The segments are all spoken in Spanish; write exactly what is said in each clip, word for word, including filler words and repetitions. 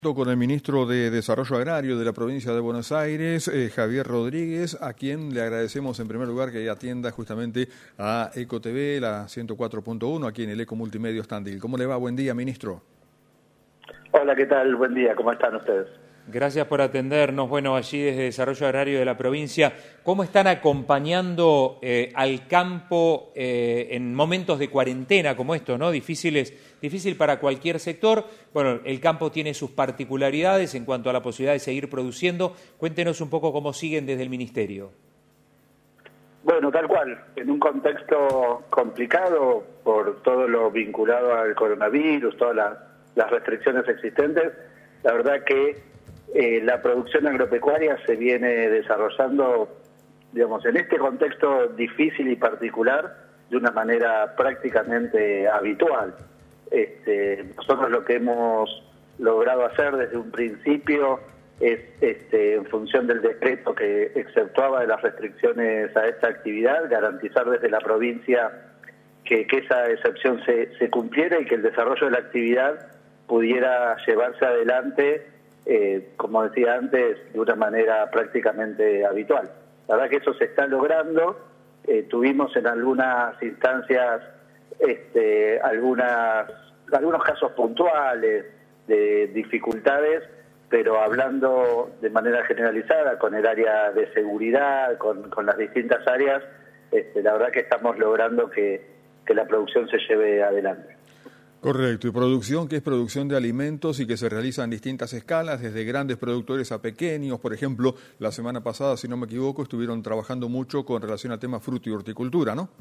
Con el ministro de Desarrollo Agrario de la provincia de Buenos Aires, eh, Javier Rodríguez, a quien le agradecemos en primer lugar que atienda justamente a Eco T V, la ciento cuatro punto uno, aquí en el Eco Multimedios Tandil. ¿Cómo le va? Buen día, ministro. Hola, ¿qué tal? Buen día, ¿cómo están ustedes? Gracias por atendernos. Bueno, allí desde Desarrollo Agrario de la provincia, ¿cómo están acompañando eh, al campo eh, en momentos de cuarentena como estos, ¿no? Difíciles, difícil para cualquier sector. Bueno, el campo tiene sus particularidades en cuanto a la posibilidad de seguir produciendo. Cuéntenos un poco cómo siguen desde el Ministerio. Bueno, tal cual, en un contexto complicado por todo lo vinculado al coronavirus, todas las, las restricciones existentes, la verdad que Eh, la producción agropecuaria se viene desarrollando, digamos, en este contexto difícil y particular de una manera prácticamente habitual. Este, nosotros lo que hemos logrado hacer desde un principio es, este, en función del decreto que exceptuaba de las restricciones a esta actividad, garantizar desde la provincia que, que esa excepción se, se cumpliera y que el desarrollo de la actividad pudiera llevarse adelante, Eh, como decía antes, de una manera prácticamente habitual. La verdad que eso se está logrando. Eh, tuvimos en algunas instancias este, algunas, algunos casos puntuales de dificultades, pero hablando de manera generalizada con el área de seguridad, con, con las distintas áreas, este, la verdad que estamos logrando que, que la producción se lleve adelante. Correcto, y producción que es producción de alimentos y que se realiza en distintas escalas, desde grandes productores a pequeños. Por ejemplo, la semana pasada, si no me equivoco, estuvieron trabajando mucho con relación al tema fruto y horticultura, ¿no?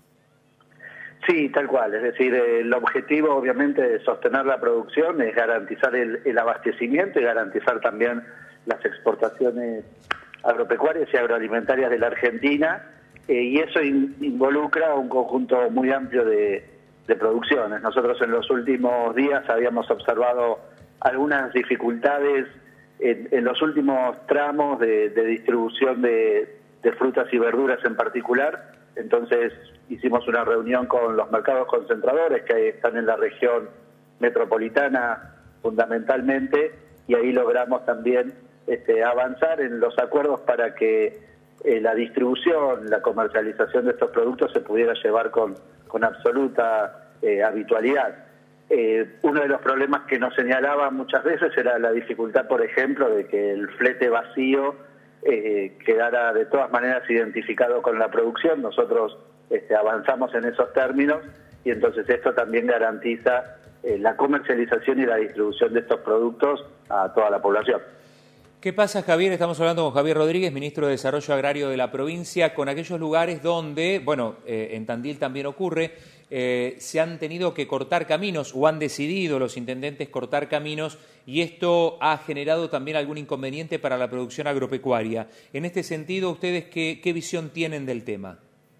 Sí, tal cual. Es decir, el objetivo obviamente de sostener la producción es garantizar el, el abastecimiento y garantizar también las exportaciones agropecuarias y agroalimentarias de la Argentina, eh, y eso in, involucra un conjunto muy amplio de de producciones. Nosotros en los últimos días habíamos observado algunas dificultades en, en los últimos tramos de, de distribución de, de frutas y verduras en particular. Entonces hicimos una reunión con los mercados concentradores que están en la región metropolitana fundamentalmente, y ahí logramos también este, avanzar en los acuerdos para que eh, la distribución, la comercialización de estos productos se pudiera llevar con con absoluta eh, habitualidad. Eh, uno de los problemas que nos señalaban muchas veces era la dificultad, por ejemplo, de que el flete vacío eh, quedara de todas maneras identificado con la producción. Nosotros este, avanzamos en esos términos y entonces esto también garantiza eh, la comercialización y la distribución de estos productos a toda la población. ¿Qué pasa, Javier? Estamos hablando con Javier Rodríguez, ministro de Desarrollo Agrario de la provincia, con aquellos lugares donde, bueno, eh, en Tandil también ocurre, eh, se han tenido que cortar caminos o han decidido los intendentes cortar caminos, y esto ha generado también algún inconveniente para la producción agropecuaria. En este sentido, ¿ustedes qué, qué visión tienen del tema?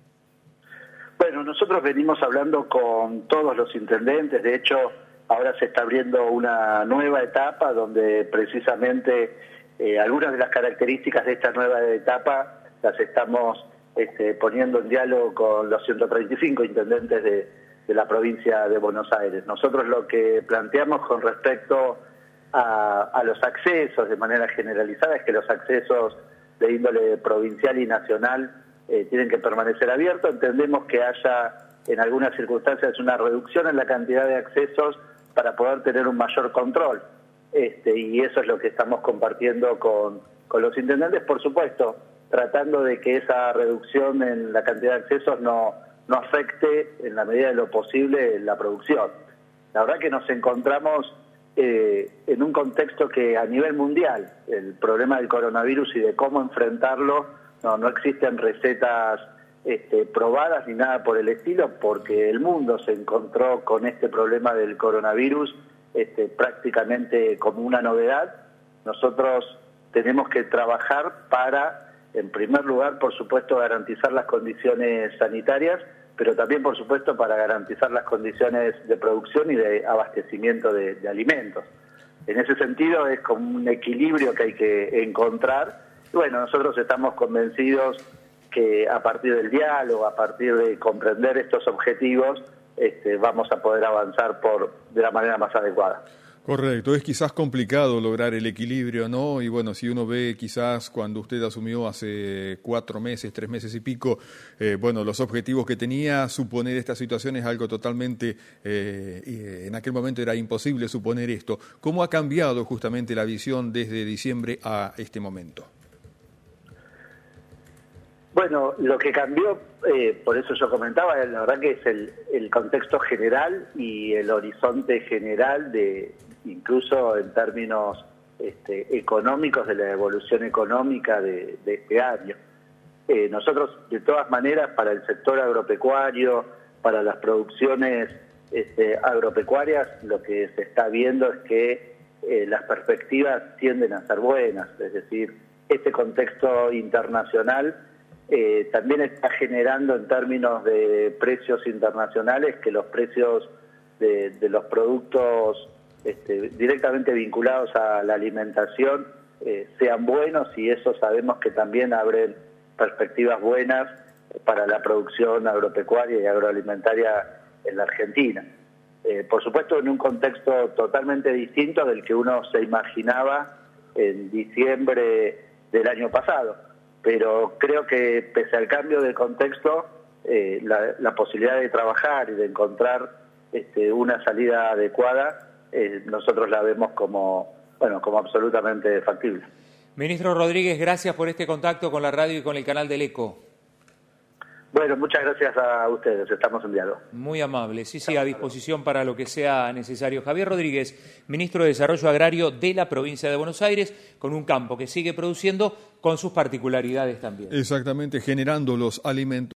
Bueno, nosotros venimos hablando con todos los intendentes. De hecho, ahora se está abriendo una nueva etapa donde precisamente Eh, algunas de las características de esta nueva etapa las estamos este, poniendo en diálogo con los ciento treinta y cinco intendentes de, de la provincia de Buenos Aires. Nosotros lo que planteamos con respecto a, a los accesos de manera generalizada es que los accesos de índole provincial y nacional eh, tienen que permanecer abiertos. Entendemos que haya en algunas circunstancias una reducción en la cantidad de accesos para poder tener un mayor control. Este, y eso es lo que estamos compartiendo con, con los intendentes, por supuesto, tratando de que esa reducción en la cantidad de accesos no, no afecte en la medida de lo posible la producción. La verdad que nos encontramos eh, en un contexto que a nivel mundial, el problema del coronavirus y de cómo enfrentarlo, no, no existen recetas este, probadas ni nada por el estilo, porque el mundo se encontró con este problema del coronavirus Este, prácticamente como una novedad. Nosotros tenemos que trabajar para, en primer lugar, por supuesto, garantizar las condiciones sanitarias, pero también, por supuesto, para garantizar las condiciones de producción y de abastecimiento de, de alimentos. En ese sentido, es como un equilibrio que hay que encontrar. Y bueno, nosotros estamos convencidos que a partir del diálogo, a partir de comprender estos objetivos, Este, vamos a poder avanzar por de la manera más adecuada. Correcto, es quizás complicado lograr el equilibrio, ¿no? Y bueno, si uno ve quizás cuando usted asumió hace cuatro meses, tres meses y pico, eh, bueno, los objetivos que tenía, suponer esta situación es algo totalmente, eh, en aquel momento era imposible suponer esto. ¿Cómo ha cambiado justamente la visión desde diciembre a este momento? Bueno, lo que cambió, eh, por eso yo comentaba, la verdad que es el, el contexto general y el horizonte general, de incluso en términos este, económicos, de la evolución económica de, de este año. Eh, nosotros, de todas maneras, para el sector agropecuario, para las producciones este, agropecuarias, lo que se está viendo es que eh, las perspectivas tienden a ser buenas, es decir, este contexto internacional Eh, también está generando en términos de precios internacionales que los precios de, de los productos este, directamente vinculados a la alimentación eh, sean buenos, y eso sabemos que también abren perspectivas buenas para la producción agropecuaria y agroalimentaria en la Argentina. Eh, por supuesto, en un contexto totalmente distinto del que uno se imaginaba en diciembre del año pasado. Pero creo que pese al cambio de contexto, eh, la, la posibilidad de trabajar y de encontrar este, una salida adecuada, eh, nosotros la vemos como, bueno, como absolutamente factible. Ministro Rodríguez, gracias por este contacto con la radio y con el canal del ECO. Bueno, muchas gracias a ustedes, estamos en diálogo. Muy amable, sí, sí, a disposición para lo que sea necesario. Javier Rodríguez, Ministro de Desarrollo Agrario de la provincia de Buenos Aires, con un campo que sigue produciendo con sus particularidades también. Exactamente, generando los alimentos.